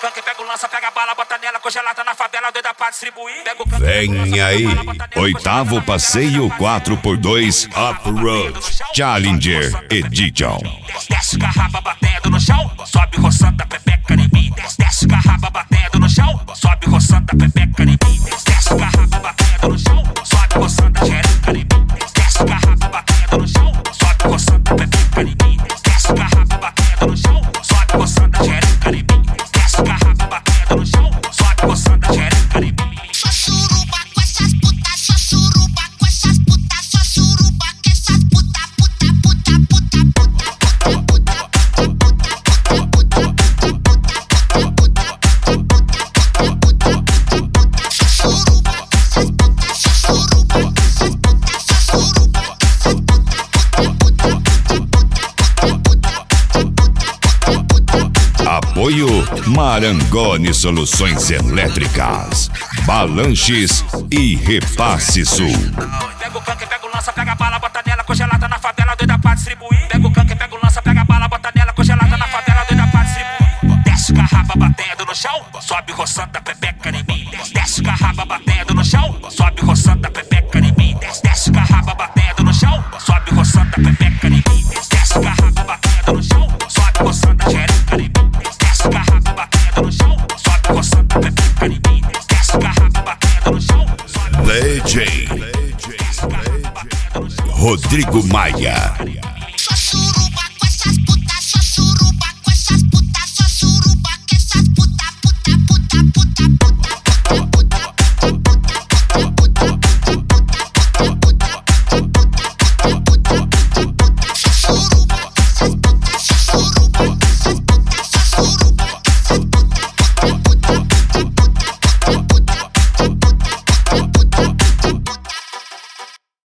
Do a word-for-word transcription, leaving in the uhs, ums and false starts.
canque, pega o lança, pega a bala, bota nela, congelada na favela, doida pra distribuir. Vem aí, oitavo passeio quatro por dois Off-Road Challenger Edition. Desce garrafa batendo no chão, sobe roçando a pepeca em mim. Desce garrafa batendo no chão, sobe roçando a pepeca em mim. Desce garrafa batendo no chão, sobe roçando a xereca em mim. Desce garrafa batendo no chão, sobe roçando a pepeca em mim. Desce garrafa batendo no chão, sobe roçando a xereca em mim. Desce garrafa batendo no chão, sobe roçando a xereca em mim. Só suruba com essas putas, só suruba com essas putas, só suruba com essas puta, puta, puta, puta, puta, puta, puta, Apoio Marangoni Soluções Elétricas, Balanches e Repasse Sul. Pega o canque, pega o lança, pega a bala, bota nela, congelada na favela, doida pra distribuir. Pega o canque, pega o lança, pega a bala, bota nela, congelada na favela, doida pra distribuir. Desce garrafa batendo no chão, sobe roçando a pepeca em mim. Desce garrafa batendo no chão, sobe roçando a pepeca em mim. Desce garrafa batendo no chão, sobe roçando a pepeca em mim. Desce garrafa batendo no chão, sobe roçando a xereca em mim. Desce garrafa batendo no chão, sobe roçando a pepeca em mim. Desce garrafa batendo no chão, sobe D J Rodrigo Maia.